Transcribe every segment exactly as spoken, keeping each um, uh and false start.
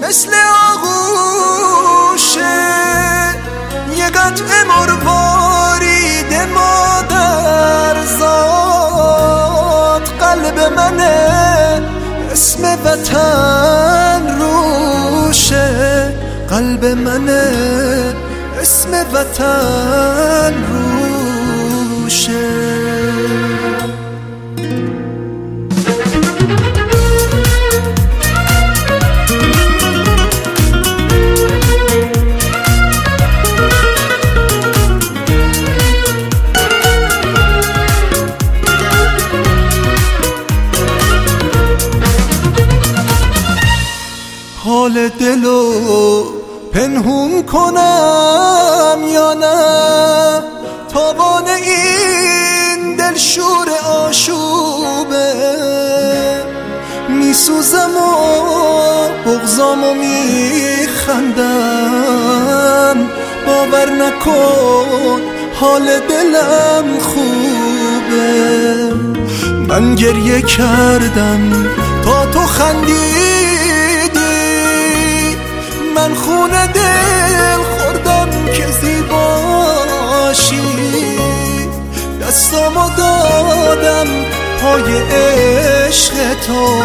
مثل آغوشه، یه قطعه مروارید مادر زاد قلب منه، اسم وطن روشه، قلب منه اسم وطن روشه. حال دلو پنهون کنم یا نه، تاوان این دل شور آشوبه، میسوزم و بغضام و میخندم، باور نکن حال دلم خوبه. من گریه کردم تا تو خندی، من خون دل خوردم که زیباشی، دستامو دادم پای عشق تو،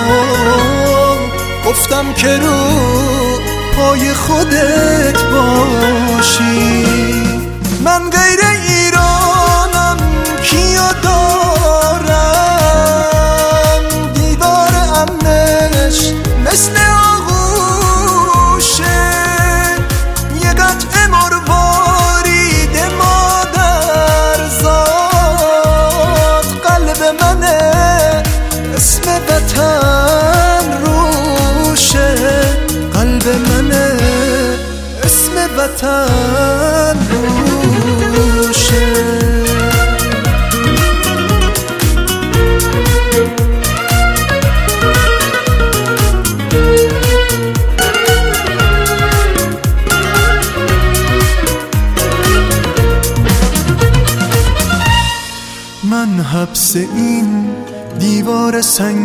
گفتم که رو پای خودت باشی. من غیر ایرانم کیو دارم، دیوار امنش مثل وطن روشه، قلب منه اسم وطن روشه. من حبس این دیوار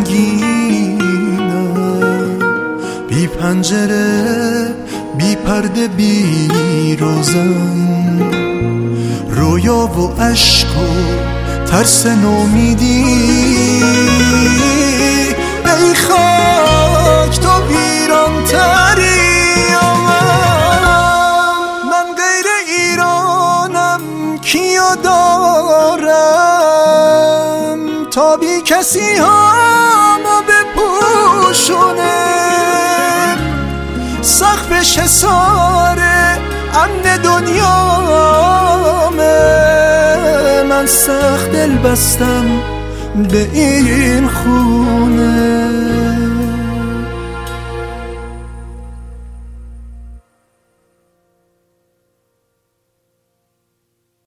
سنگینم، بی پنجره بی پرده بی روزن، رویا و عشق و ترس نومیدی، ای خاک تو ویران تری آمد. من غیر ایرانم کیو دارم، تا بی کسی همو بپوشونه، سقفش حصار امن دنیامه، من سخت دل بستم به این خونه.